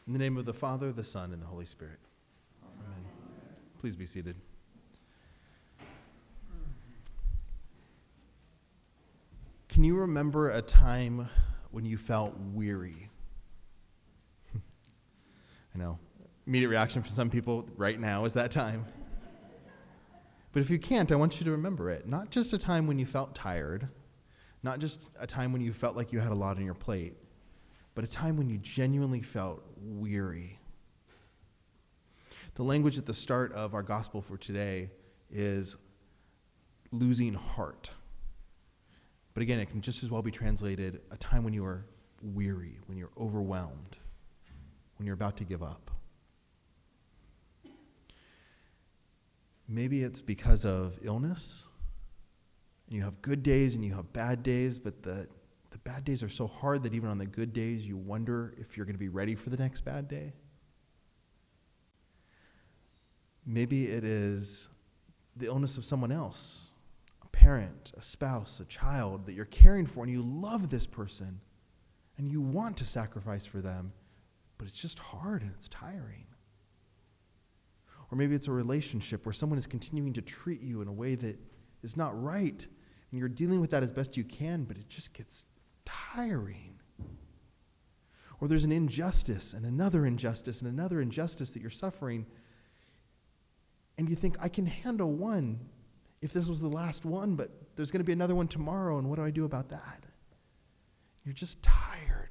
In the name of the Father, the Son, and the Holy Spirit. Amen. Please be seated. Can you remember a time when you felt weary? I know. Immediate reaction for some people right now is that time. But if you can't, I want you to remember it. Not just a time when you felt tired, not just a time when you felt like you had a lot on your plate, but a time when you genuinely felt weary. The language at the start of our gospel for today is losing heart. But again, it can just as well be translated a time when you are weary, when you're overwhelmed, when you're about to give up. Maybe it's because of illness, and you have good days and you have bad days, but the bad days are so hard that even on the good days you wonder if you're going to be ready for the next bad day. Maybe it is the illness of someone else, a parent, a spouse, a child that you're caring for, and you love this person, and you want to sacrifice for them, but it's just hard and it's tiring. Or maybe it's a relationship where someone is continuing to treat you in a way that is not right, and you're dealing with that as best you can, but it just gets tiring. Or there's an injustice and another injustice and another injustice that you're suffering, and you think, I can handle one if this was the last one, but there's going to be another one tomorrow, and what do I do about that? You're just tired.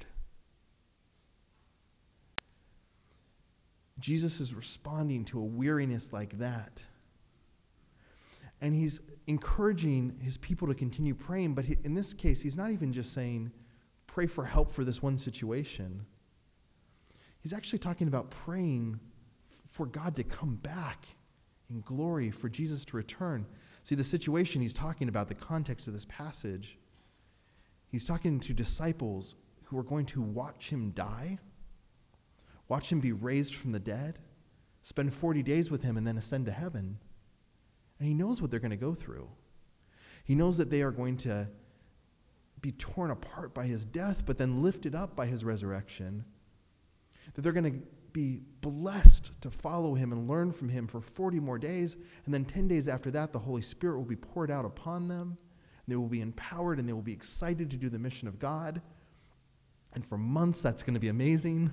Jesus is responding to a weariness like that. And he's encouraging his people to continue praying, but in this case, he's not even just saying, pray for help for this one situation. He's actually talking about praying for God to come back in glory, for Jesus to return. See, the situation he's talking about, the context of this passage, he's talking to disciples who are going to watch him die, watch him be raised from the dead, spend 40 days with him, and then ascend to heaven. And he knows what they're going to go through. He knows that they are going to be torn apart by his death, but then lifted up by his resurrection. That they're going to be blessed to follow him and learn from him for 40 more days. And then 10 days after that, the Holy Spirit will be poured out upon them. And they will be empowered and they will be excited to do the mission of God. And for months, that's going to be amazing.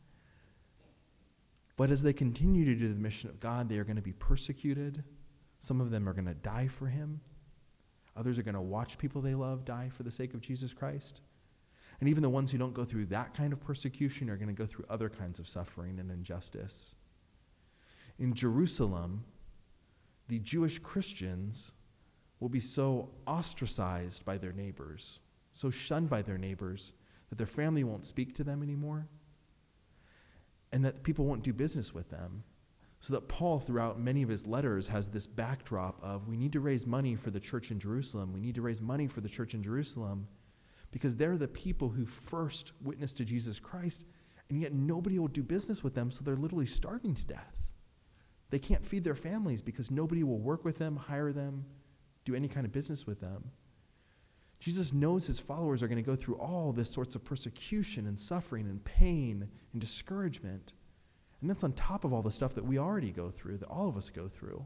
But as they continue to do the mission of God, they are going to be persecuted. Some of them are going to die for him. Others are going to watch people they love die for the sake of Jesus Christ. And even the ones who don't go through that kind of persecution are going to go through other kinds of suffering and injustice. In Jerusalem, the Jewish Christians will be so ostracized by their neighbors, so shunned by their neighbors, that their family won't speak to them anymore, and that people won't do business with them. So that Paul, throughout many of his letters, has this backdrop of, we need to raise money for the church in Jerusalem. We need to raise money for the church in Jerusalem because they're the people who first witnessed to Jesus Christ, and yet nobody will do business with them, so they're literally starving to death. They can't feed their families because nobody will work with them, hire them, do any kind of business with them. Jesus knows his followers are going to go through all this sorts of persecution and suffering and pain and discouragement. And that's on top of all the stuff that we already go through, that all of us go through.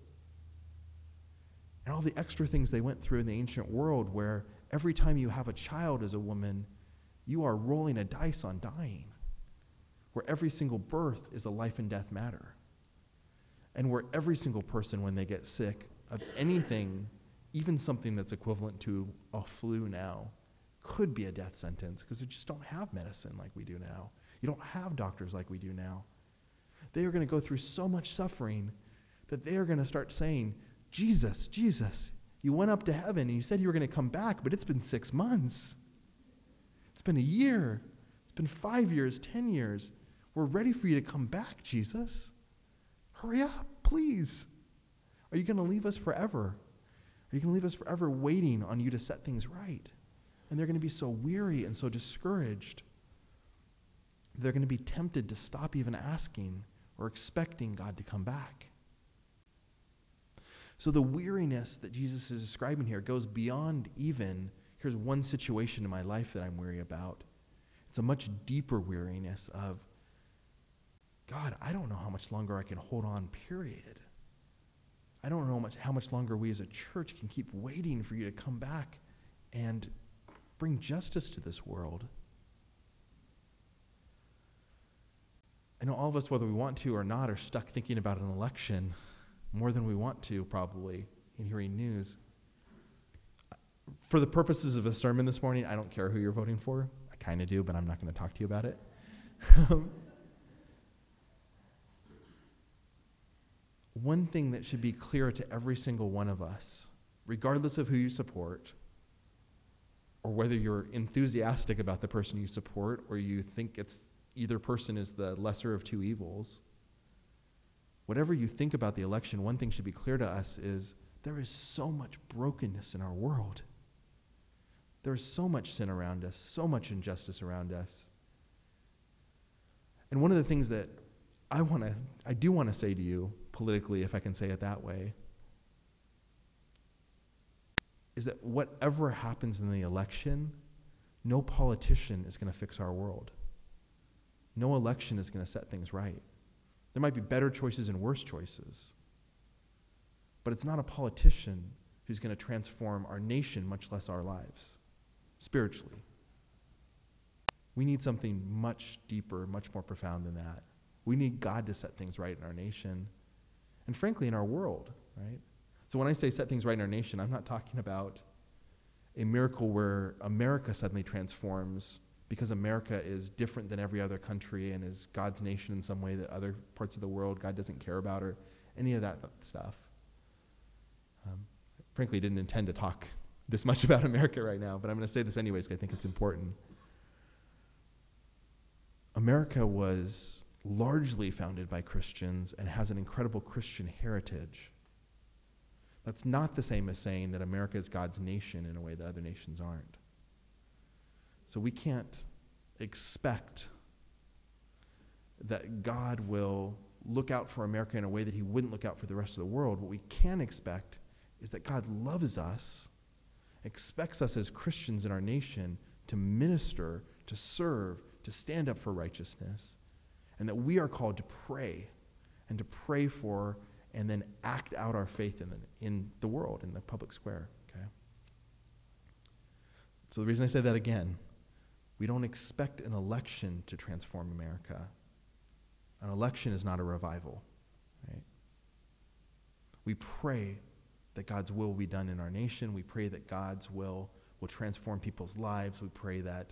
And all the extra things they went through in the ancient world, where every time you have a child as a woman, you are rolling a dice on dying. Where every single birth is a life and death matter. And where every single person, when they get sick of anything, even something that's equivalent to a flu now, could be a death sentence, because they just don't have medicine like we do now. You don't have doctors like we do now. They are going to go through so much suffering that they are going to start saying, Jesus, Jesus, you went up to heaven and you said you were going to come back, but it's been 6 months. It's been a year. It's been 5 years, 10 years. We're ready for you to come back, Jesus. Hurry up, please. Are you going to leave us forever? Are you going to leave us forever waiting on you to set things right? And they're going to be so weary and so discouraged. They're going to be tempted to stop even asking or expecting God to come back. So the weariness that Jesus is describing here goes beyond even, here's one situation in my life that I'm weary about. It's a much deeper weariness of, God, I don't know how much longer I can hold on, period. I don't know how much longer we as a church can keep waiting for you to come back and bring justice to this world. I know all of us, whether we want to or not, are stuck thinking about an election more than we want to, probably, in hearing news. For the purposes of a sermon this morning, I don't care who you're voting for. I kind of do, but I'm not going to talk to you about it. One thing that should be clear to every single one of us, regardless of who you support, or whether you're enthusiastic about the person you support, or you think either person is the lesser of two evils, whatever you think about the election, one thing should be clear to us is there is so much brokenness in our world. There is so much sin around us, so much injustice around us. And one of the things that I do want to say to you politically, if I can say it that way, is that whatever happens in the election, no politician is going to fix our world. No election is going to set things right. There might be better choices and worse choices, but it's not a politician who's going to transform our nation, much less our lives, spiritually. We need something much deeper, much more profound than that. We need God to set things right in our nation and, frankly, in our world, right? So when I say set things right in our nation, I'm not talking about a miracle where America suddenly transforms because America is different than every other country and is God's nation in some way that other parts of the world God doesn't care about, or any of that stuff. Frankly, I didn't intend to talk this much about America right now, but I'm going to say this anyways because I think it's important. America was largely founded by Christians and has an incredible Christian heritage. That's not the same as saying that America is God's nation in a way that other nations aren't. So we can't expect that God will look out for America in a way that he wouldn't look out for the rest of the world. What we can expect is that God loves us, expects us as Christians in our nation to minister, to serve, to stand up for righteousness, and that we are called to pray and to pray for and then act out our faith in the world, in the public square. Okay. So the reason I say that again, we don't expect an election to transform America. An election is not a revival, right? We pray that God's will be done in our nation. We pray that God's will transform people's lives. We pray that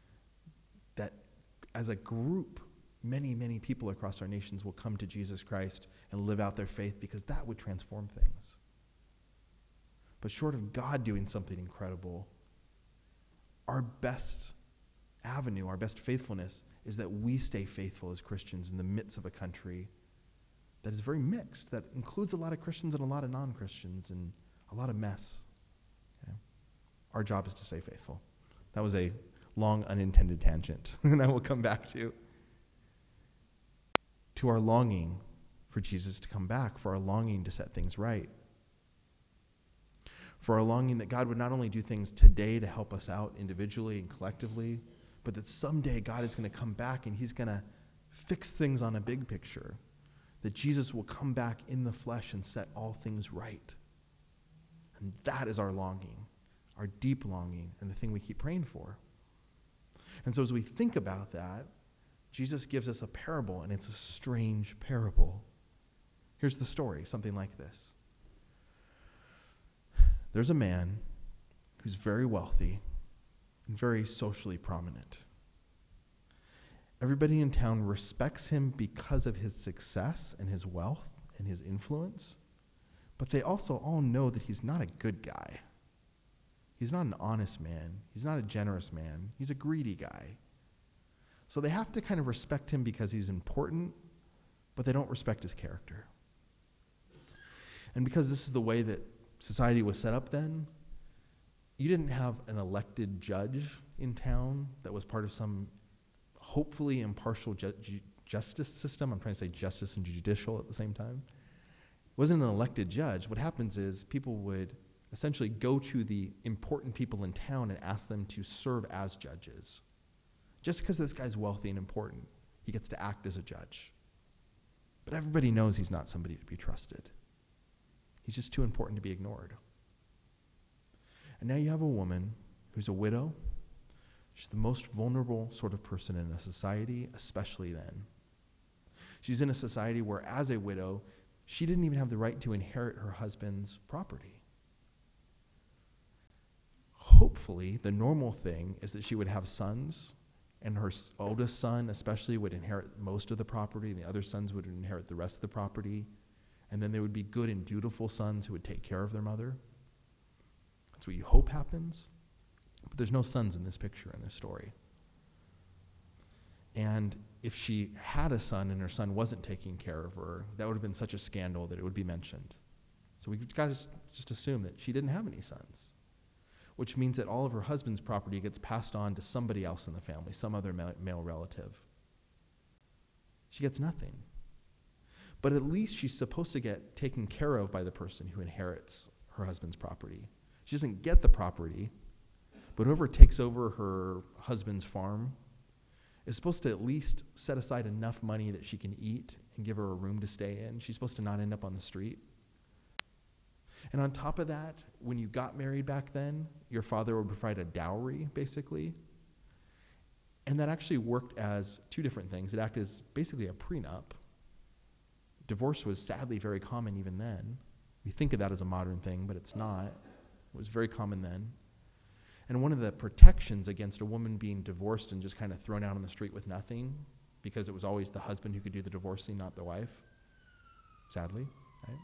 as a group, many, many people across our nations will come to Jesus Christ and live out their faith, because that would transform things. But short of God doing something incredible, our best avenue, our best faithfulness is that we stay faithful as Christians in the midst of a country that is very mixed, that includes a lot of Christians and a lot of non-Christians and a lot of mess. Okay? Our job is to stay faithful. That was a long unintended tangent, and I will come back to our longing for Jesus to come back, for our longing to set things right, for our longing that God would not only do things today to help us out individually and collectively, but that someday God is going to come back and he's going to fix things on a big picture, that Jesus will come back in the flesh and set all things right. And that is our longing, our deep longing, and the thing we keep praying for. And so as we think about that, Jesus gives us a parable, and it's a strange parable. Here's the story, something like this. There's a man who's very wealthy and very socially prominent. Everybody in town respects him because of his success and his wealth and his influence, but they also all know that he's not a good guy. He's not an honest man. He's not a generous man. He's a greedy guy. So they have to kind of respect him because he's important, but they don't respect his character. And because this is the way that society was set up then, you didn't have an elected judge in town that was part of some hopefully impartial justice system. I'm trying to say justice and judicial at the same time. It wasn't an elected judge. What happens is people would essentially go to the important people in town and ask them to serve as judges. Just because this guy's wealthy and important, he gets to act as a judge. But everybody knows he's not somebody to be trusted. He's just too important to be ignored. And now you have a woman who's a widow. She's the most vulnerable sort of person in a society, especially then. She's in a society where, as a widow, she didn't even have the right to inherit her husband's property. Hopefully, the normal thing is that she would have sons, and her oldest son especially would inherit most of the property, and the other sons would inherit the rest of the property, and then there would be good and dutiful sons who would take care of their mother. That's what you hope happens. But there's no sons in this picture, in this story. And if she had a son and her son wasn't taking care of her, that would have been such a scandal that it would be mentioned. So we've got to just assume that she didn't have any sons, which means that all of her husband's property gets passed on to somebody else in the family, some other male relative. She gets nothing. But at least she's supposed to get taken care of by the person who inherits her husband's property. She doesn't get the property, but whoever takes over her husband's farm is supposed to at least set aside enough money that she can eat and give her a room to stay in. She's supposed to not end up on the street. And on top of that, when you got married back then, your father would provide a dowry, basically. And that actually worked as two different things. It acted as basically a prenup. Divorce was sadly very common even then. We think of that as a modern thing, but it's not. It was very common then. And one of the protections against a woman being divorced and just kind of thrown out on the street with nothing, because it was always the husband who could do the divorcing, not the wife, sadly, right,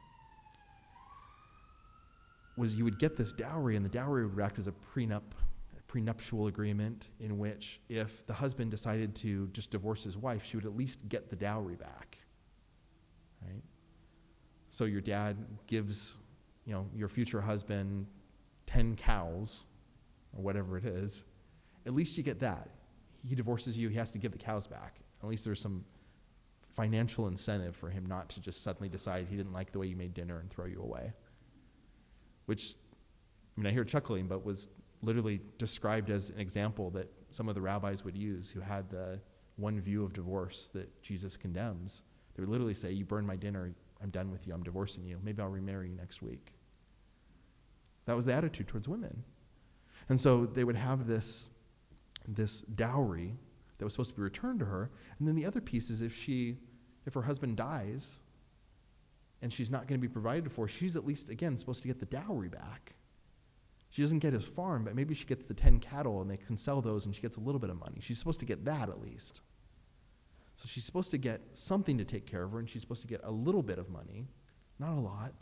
was you would get this dowry, and the dowry would act as a prenuptial agreement in which if the husband decided to just divorce his wife, she would at least get the dowry back, right? So your dad gives, your future husband 10 cows, or whatever it is, at least you get that. He divorces you, he has to give the cows back. At least there's some financial incentive for him not to just suddenly decide he didn't like the way you made dinner and throw you away. Which, I hear chuckling, but was literally described as an example that some of the rabbis would use who had the one view of divorce that Jesus condemns. They would literally say, you burned my dinner, I'm done with you, I'm divorcing you, maybe I'll remarry you next week. That was the attitude towards women. And so they would have this dowry that was supposed to be returned to her. And then the other piece is if her husband dies and she's not going to be provided for, she's at least, again, supposed to get the dowry back. She doesn't get his farm, but maybe she gets the 10 cattle and they can sell those and she gets a little bit of money. She's supposed to get that at least. So she's supposed to get something to take care of her, and she's supposed to get a little bit of money, not a lot.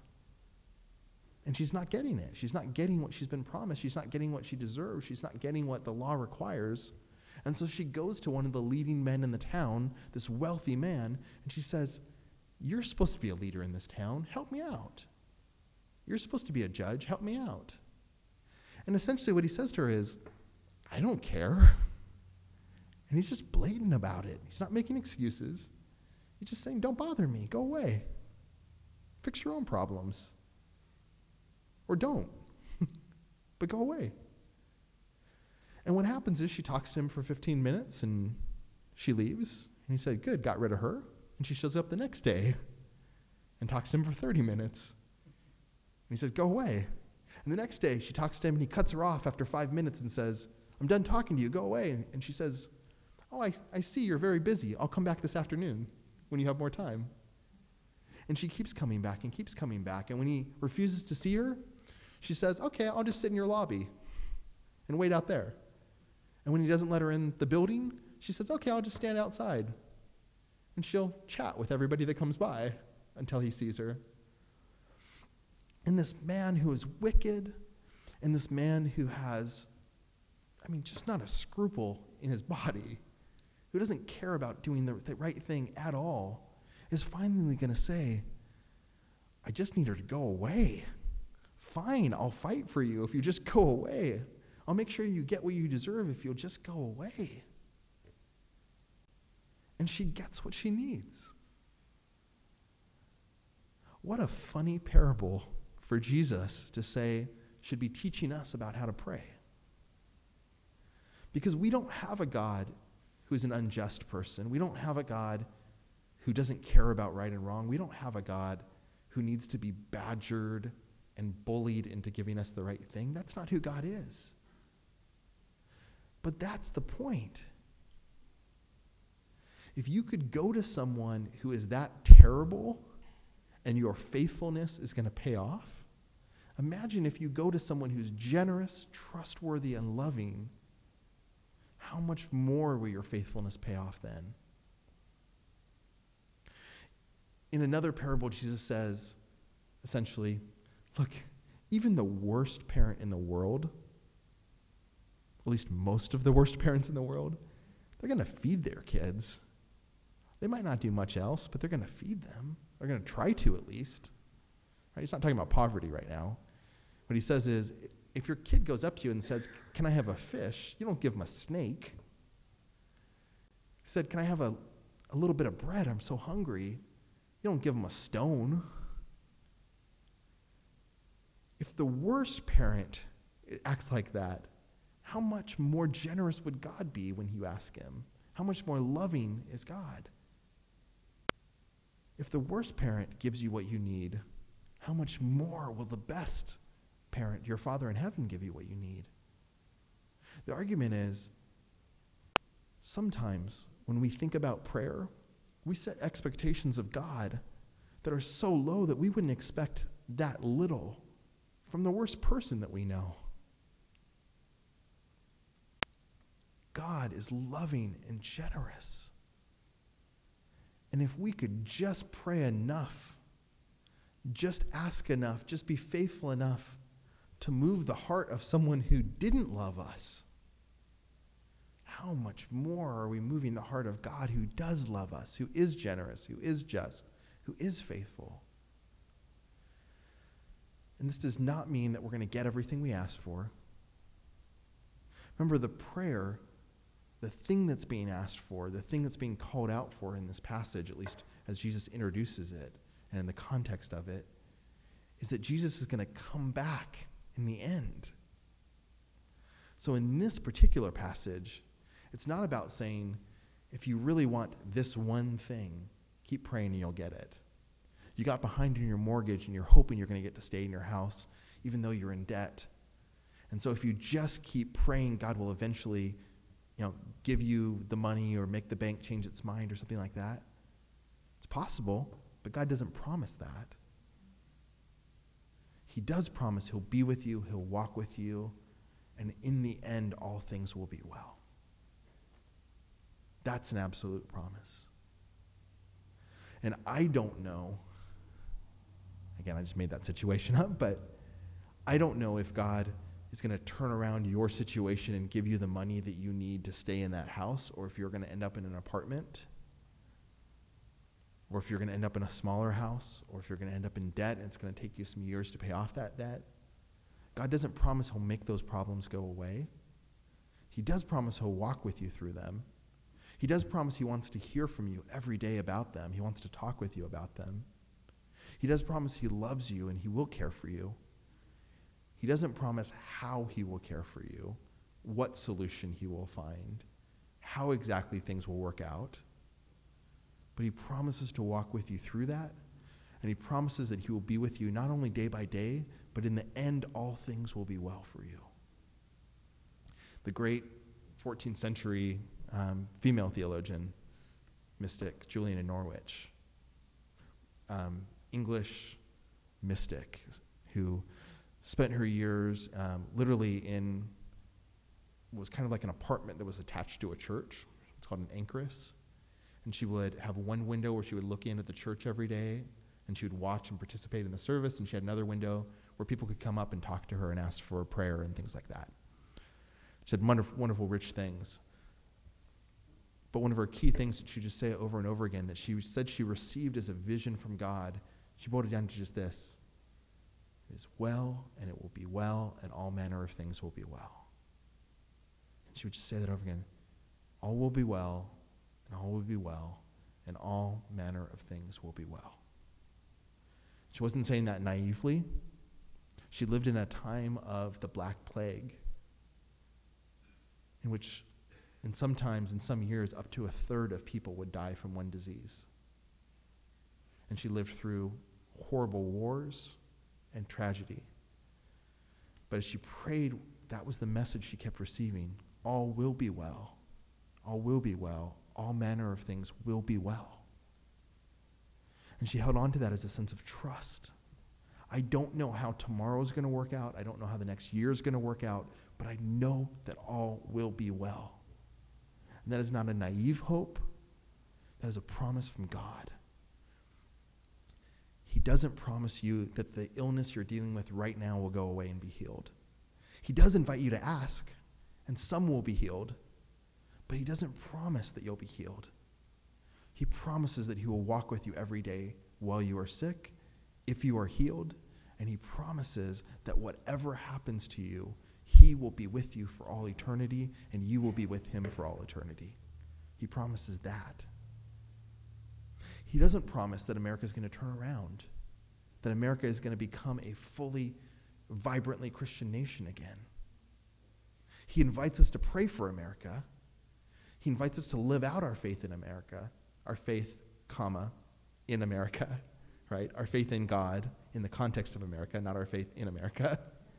And she's not getting it. She's not getting what she's been promised. She's not getting what she deserves. She's not getting what the law requires. And so she goes to one of the leading men in the town, this wealthy man, and she says, you're supposed to be a leader in this town. Help me out. You're supposed to be a judge. Help me out. And essentially what he says to her is, I don't care. And he's just blatant about it. He's not making excuses. He's just saying, don't bother me. Go away. Fix your own problems. Or don't. But go away. And what happens is she talks to him for 15 minutes and she leaves. And he said, good, got rid of her. And she shows up the next day and talks to him for 30 minutes. And he says, go away. And the next day she talks to him and he cuts her off after 5 minutes and says, I'm done talking to you, go away. And she says, oh, I see you're very busy. I'll come back this afternoon when you have more time. And she keeps coming back and keeps coming back. And when he refuses to see her, she says, okay, I'll just sit in your lobby and wait out there. And when he doesn't let her in the building, she says, okay, I'll just stand outside. And she'll chat with everybody that comes by until he sees her. And this man who is wicked, and this man who has, just not a scruple in his body, who doesn't care about doing the right thing at all, is finally going to say, I just need her to go away. Fine, I'll fight for you if you just go away. I'll make sure you get what you deserve if you'll just go away. And she gets what she needs. What a funny parable for Jesus to say should be teaching us about how to pray. Because we don't have a God who's an unjust person. We don't have a God who doesn't care about right and wrong. We don't have a God who needs to be badgered and bullied into giving us the right thing. That's not who God is. But that's the point. If you could go to someone who is that terrible and your faithfulness is going to pay off, imagine if you go to someone who's generous, trustworthy, and loving, how much more will your faithfulness pay off then? In another parable, Jesus says, essentially, look, even the worst parent in the world, at least most of the worst parents in the world, they're going to feed their kids. They might not do much else, but they're going to feed them. They're going to try to, at least. Right? He's not talking about poverty right now. What he says is, if your kid goes up to you and says, can I have a fish? You don't give him a snake. He said, can I have a little bit of bread? I'm so hungry. You don't give him a stone. If the worst parent acts like that, how much more generous would God be when you ask him? How much more loving is God? If the worst parent gives you what you need, how much more will the best parent, your Father in heaven, give you what you need? The argument is, sometimes when we think about prayer, we set expectations of God that are so low that we wouldn't expect that little from the worst person that we know. God is loving and generous. And if we could just pray enough, just ask enough, just be faithful enough to move the heart of someone who didn't love us, how much more are we moving the heart of God who does love us, who is generous, who is just, who is faithful? And this does not mean that we're going to get everything we ask for. Remember, the prayer, the thing that's being asked for, the thing that's being called out for in this passage, at least as Jesus introduces it and in the context of it, is that Jesus is going to come back in the end. So in this particular passage, it's not about saying, if you really want this one thing, keep praying and you'll get it. You got behind in your mortgage and you're hoping you're going to get to stay in your house, even though you're in debt. And so if you just keep praying, God will eventually, give you the money or make the bank change its mind or something like that. It's possible, but God doesn't promise that. He does promise he'll be with you, he'll walk with you, and in the end, all things will be well. That's an absolute promise. And I don't know, again, I just made that situation up, but I don't know if God is going to turn around your situation and give you the money that you need to stay in that house, or if you're going to end up in an apartment, or if you're going to end up in a smaller house, or if you're going to end up in debt and it's going to take you some years to pay off that debt. God doesn't promise he'll make those problems go away. He does promise he'll walk with you through them. He does promise he wants to hear from you every day about them. He wants to talk with you about them. He does promise he loves you and he will care for you. He doesn't promise how he will care for you, what solution he will find, how exactly things will work out. But he promises to walk with you through that, and he promises that he will be with you not only day by day, but in the end, all things will be well for you. The great 14th century female theologian, mystic, Julian of Norwich, English mystic who spent her years literally was kind of like an apartment that was attached to a church. It's called an anchoress. And she would have one window where she would look in at the church every day, and she would watch and participate in the service, and she had another window where people could come up and talk to her and ask for prayer and things like that. She said wonderful, rich things. But one of her key things that she just say over and over again that she said she received as a vision from God, she boiled it down to just this: it is well, and it will be well, and all manner of things will be well. And she would just say that over again: all will be well, and all will be well, and all manner of things will be well. She wasn't saying that naively. She lived in a time of the Black Plague, in which, and sometimes in some years, up to a third of people would die from one disease. and she lived through horrible wars and tragedy. But as she prayed, that was the message she kept receiving. All will be well. All will be well. All manner of things will be well. And she held on to that as a sense of trust. I don't know how tomorrow's going to work out. I don't know how the next year is going to work out, but I know that all will be well. And that is not a naive hope. That is a promise from God. He doesn't promise you that the illness you're dealing with right now will go away and be healed. He does invite you to ask, and some will be healed, but he doesn't promise that you'll be healed. He promises that he will walk with you every day while you are sick, if you are healed, and he promises that whatever happens to you, he will be with you for all eternity, and you will be with him for all eternity. He promises that. He doesn't promise that America is going to turn around, that America is going to become a fully, vibrantly Christian nation again. He invites us to pray for America. He invites us to live out our faith in America, our faith, in America, right? Our faith in God in the context of America, not our faith in America.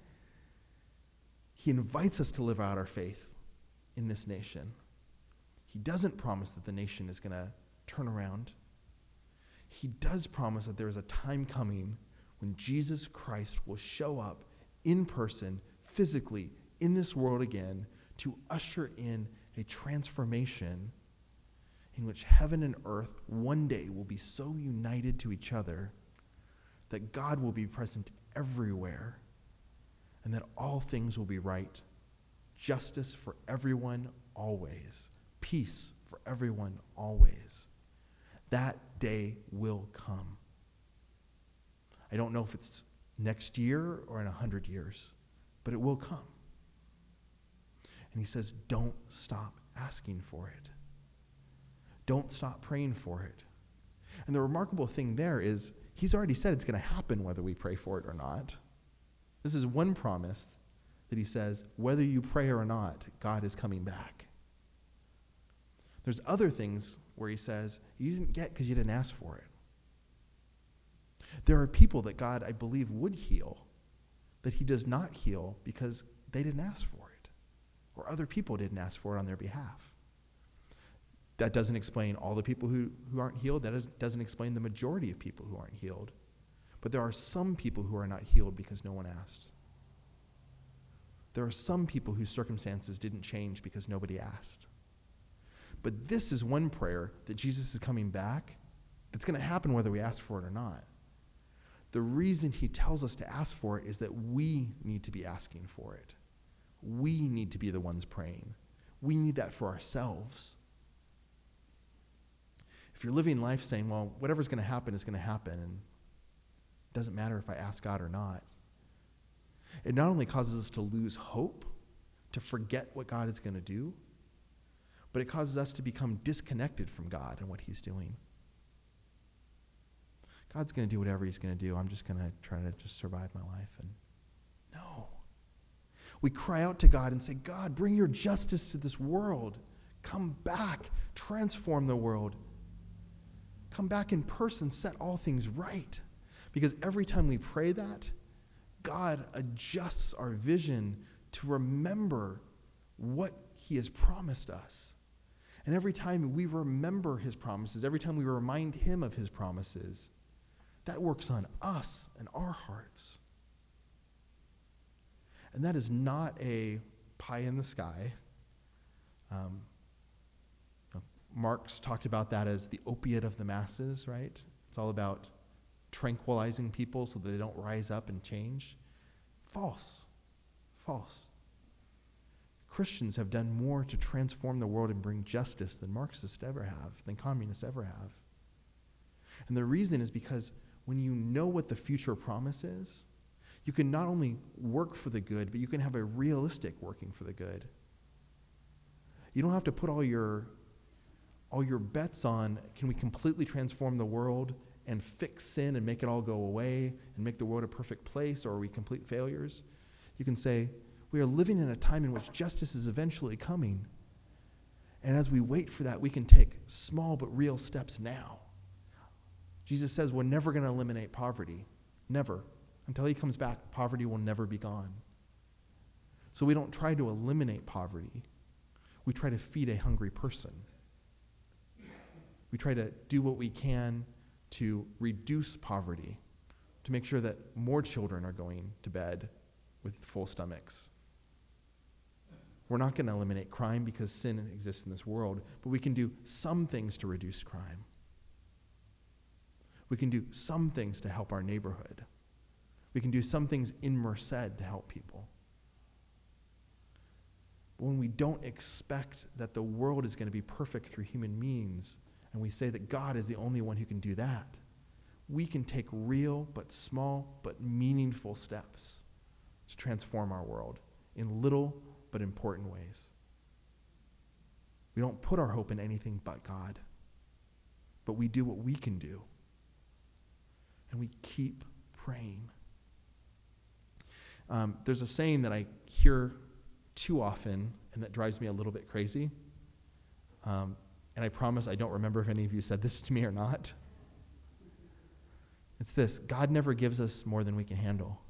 He invites us to live out our faith in this nation. He doesn't promise that the nation is going to turn around. He does promise that there is a time coming when Jesus Christ will show up in person, physically, in this world again, to usher in a transformation in which heaven and earth one day will be so united to each other that God will be present everywhere and that all things will be right. Justice for everyone always. Peace for everyone always. That day will come. I don't know if it's next year or in 100 years, but it will come. And he says, don't stop asking for it. Don't stop praying for it. And the remarkable thing there is, he's already said it's going to happen whether we pray for it or not. This is one promise that he says, whether you pray or not, God is coming back. There's other things where he says, you didn't get because you didn't ask for it. There are people that God, I believe, would heal, that he does not heal because they didn't ask for it, or other people didn't ask for it on their behalf. That doesn't explain all the people who aren't healed. That doesn't explain the majority of people who aren't healed. But there are some people who are not healed because no one asked. There are some people whose circumstances didn't change because nobody asked. But this is one prayer that Jesus is coming back that's going to happen whether we ask for it or not. The reason he tells us to ask for it is that we need to be asking for it. We need to be the ones praying. We need that for ourselves. If you're living life saying, well, whatever's going to happen is going to happen, and it doesn't matter if I ask God or not, it not only causes us to lose hope, to forget what God is going to do, but it causes us to become disconnected from God and what he's doing. God's going to do whatever he's going to do. I'm just going to try to just survive my life. And no. We cry out to God and say, God, bring your justice to this world. Come back. Transform the world. Come back in person. Set all things right. Because every time we pray that, God adjusts our vision to remember what he has promised us. And every time we remember his promises, every time we remind him of his promises, that works on us and our hearts. And that is not a pie in the sky. Marx talked about that as the opiate of the masses, right? It's all about tranquilizing people so that they don't rise up and change. False. False. Christians have done more to transform the world and bring justice than Marxists ever have, than communists ever have. And the reason is because when you know what the future promise is, you can not only work for the good, but you can have a realistic working for the good. You don't have to put all your bets on, can we completely transform the world and fix sin and make it all go away and make the world a perfect place, or are we complete failures? You can say, we are living in a time in which justice is eventually coming. And as we wait for that, we can take small but real steps now. Jesus says we're never going to eliminate poverty. Never. Until he comes back, poverty will never be gone. So we don't try to eliminate poverty. We try to feed a hungry person. We try to do what we can to reduce poverty, to make sure that more children are going to bed with full stomachs. We're not going to eliminate crime because sin exists in this world, but we can do some things to reduce crime. We can do some things to help our neighborhood. We can do some things in Merced to help people. But when we don't expect that the world is going to be perfect through human means, and we say that God is the only one who can do that, we can take real but small but meaningful steps to transform our world in little but important ways. We don't put our hope in anything but God, but we do what we can do. And we keep praying. There's a saying that I hear too often and that drives me a little bit crazy. And I promise I don't remember if any of you said this to me or not. It's this: God never gives us more than we can handle.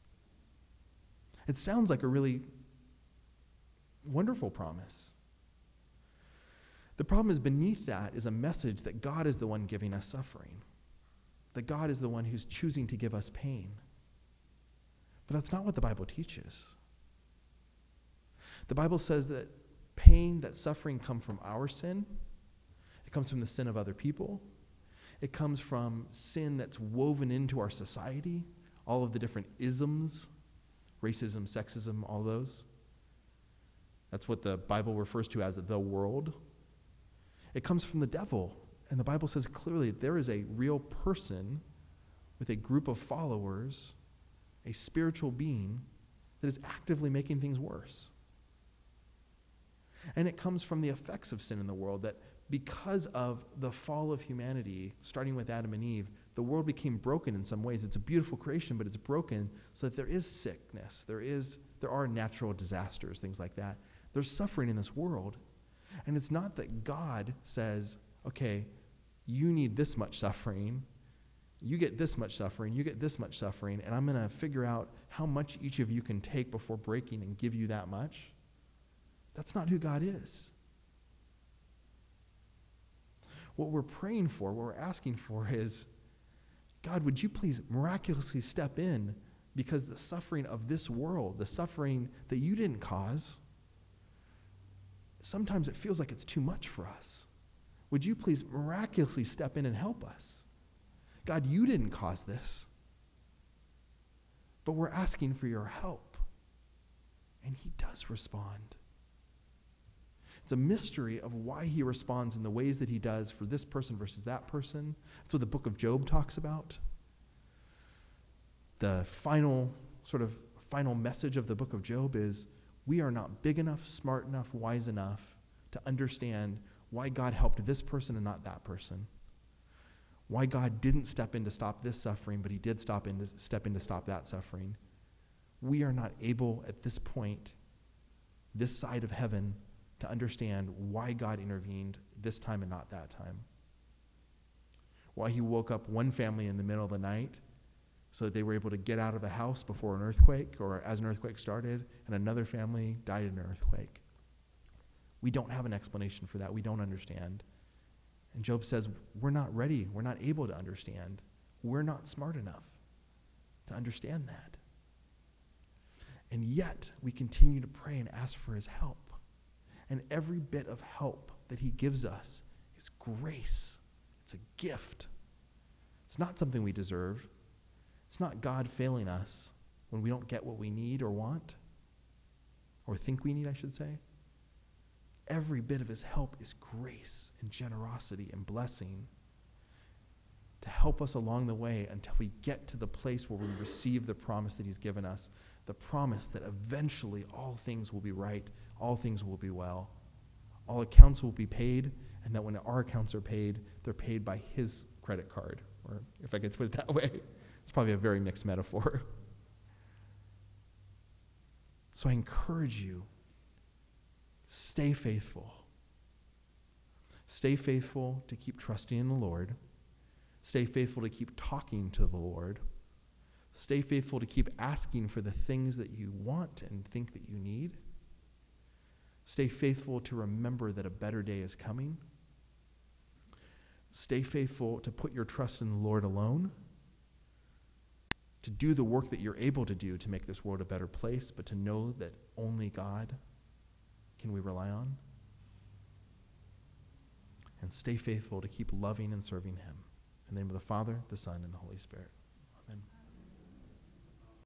It sounds like a really wonderful promise. The problem is beneath that is a message that God is the one giving us suffering, that God is the one who's choosing to give us pain. But that's not what the Bible teaches. The Bible says that pain, that suffering come from our sin. It comes from the sin of other people. It comes from sin that's woven into our society, all of the different isms, racism, sexism, all those. That's what the Bible refers to as the world. It comes from the devil. And the Bible says clearly there is a real person with a group of followers, a spiritual being that is actively making things worse. And it comes from the effects of sin in the world, that because of the fall of humanity, starting with Adam and Eve, the world became broken in some ways. It's a beautiful creation, but it's broken so that there is sickness. There are natural disasters, things like that. There's suffering in this world. And it's not that God says, okay, you need this much suffering, you get this much suffering, you get this much suffering, and I'm going to figure out how much each of you can take before breaking and give you that much. That's not who God is. What we're praying for, what we're asking for is, God, would you please miraculously step in, because the suffering of this world, the suffering that you didn't cause, sometimes it feels like it's too much for us. Would you please miraculously step in and help us? God, you didn't cause this, but we're asking for your help. And he does respond. It's a mystery of why he responds in the ways that he does for this person versus that person. That's what the book of Job talks about. The final message of the book of Job is, we are not big enough, smart enough, wise enough to understand why God helped this person and not that person. Why God didn't step in to stop this suffering, but he did step in to stop that suffering. We are not able at this point, this side of heaven, to understand why God intervened this time and not that time. Why he woke up one family in the middle of the night so that they were able to get out of a house before an earthquake or as an earthquake started, and another family died in an earthquake. We don't have an explanation for that. We don't understand. And Job says, we're not ready. We're not able to understand. We're not smart enough to understand that. And yet, we continue to pray and ask for his help. And every bit of help that he gives us is grace. It's a gift. It's not something we deserve. It's not God failing us when we don't get what we need or want, or think we need, I should say. Every bit of his help is grace and generosity and blessing to help us along the way until we get to the place where we receive the promise that he's given us, the promise that eventually all things will be right, all things will be well, all accounts will be paid, and that when our accounts are paid, they're paid by his credit card, or if I could put it that way. It's probably a very mixed metaphor. So I encourage you, stay faithful. Stay faithful to keep trusting in the Lord. Stay faithful to keep talking to the Lord. Stay faithful to keep asking for the things that you want and think that you need. Stay faithful to remember that a better day is coming. Stay faithful to put your trust in the Lord alone, to do the work that you're able to do to make this world a better place, but to know that only God can we rely on. And stay faithful to keep loving and serving him. In the name of the Father, the Son, and the Holy Spirit.